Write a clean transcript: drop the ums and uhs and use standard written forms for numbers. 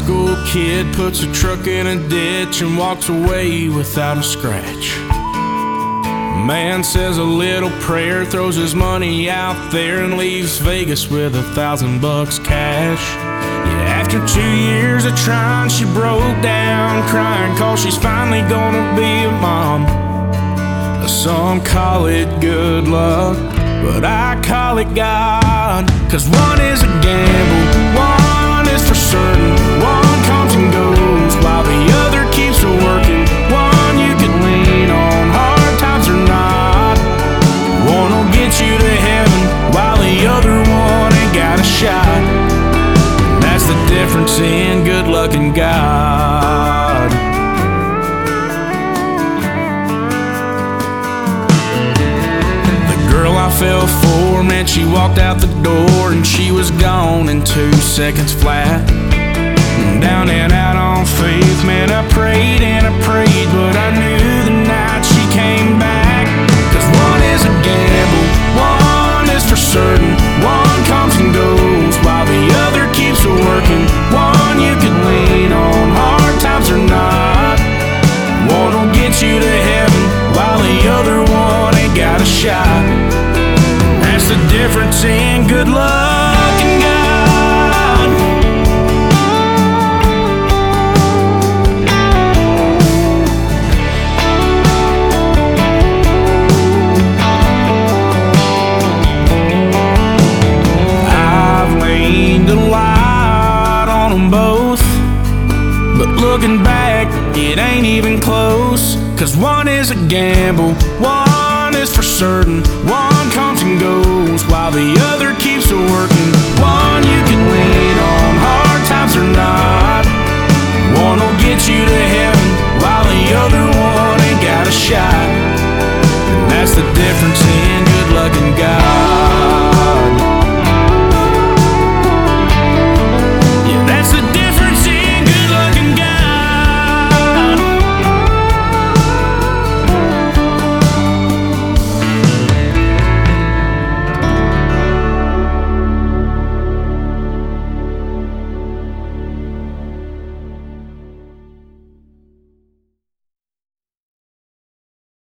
school kid puts a truck in a ditch and walks away without a scratch. Man says a little prayer, throws his money out there and leaves Vegas with $1,000 cash. Yeah, after 2 years of trying, she broke down crying, 'cause she's finally gonna be a mom. Some call it good luck, but I call it God. 'Cause one is a gamble, one is for certain. One comes and goes while the other keeps working. One you can lean on, hard times or not. One will get you to heaven while the other one ain't got a shot. That's the difference in good luck and God. The girl I fell for, man, she walked out the door and she was gone in 2 seconds flat. Down and out on faith, man, I prayed and I prayed, but I knew the night she came back. 'Cause one is a gamble, one is for certain. One comes and goes while the other keeps working. One you can lean on, hard times or not. One will get you to heaven while the other one ain't got a shot. That's the difference in good luck and God. Looking back, it ain't even close. 'Cause one is a gamble, one is for certain. One comes and goes while the other keeps working.